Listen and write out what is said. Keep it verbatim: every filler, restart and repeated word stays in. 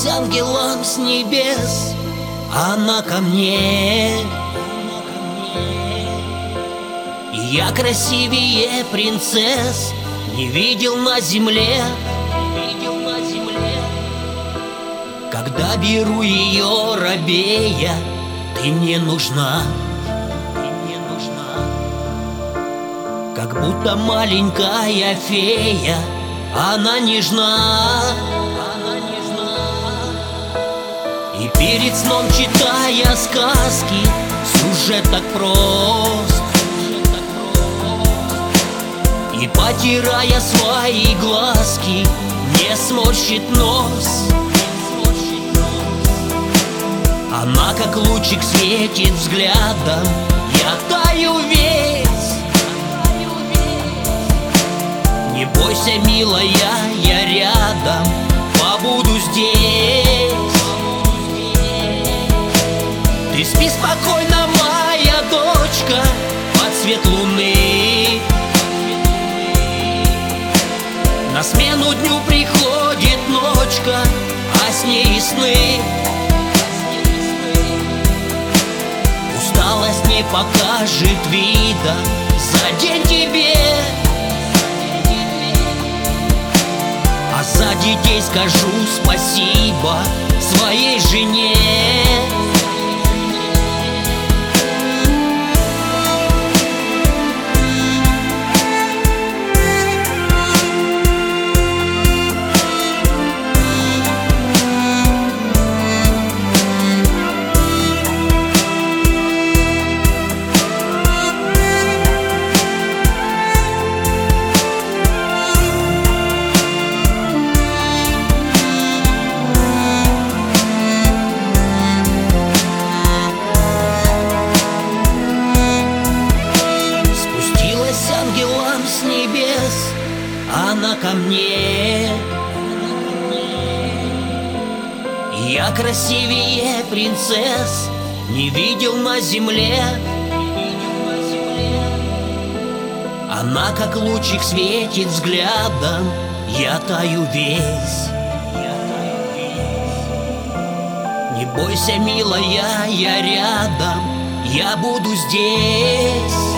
ангелом с небес, она ко мне. И я красивее принцесс не видел на земле. Когда беру ее рабея, ты мне нужна, ты мне нужна. Как будто маленькая фея, она нежна, она нежна. И перед сном, читая сказки, сюжет так прост, и потирая свои глазки, не сморщит нос. Она как лучик светит взглядом, я таю весь. Не бойся, милая, я рядом, побуду здесь. Ты спи спокойно, моя дочка, под свет луны. На смену дню приходит ночка, а с ней и сны. Усталость не покажет вида за день тебе, а за детей скажу спасибо своей жене. С небес она ко мне. Я красивее принцесс не видел на земле. Она как лучик светит взглядом, я таю весь. Не бойся, милая, я рядом, я буду здесь.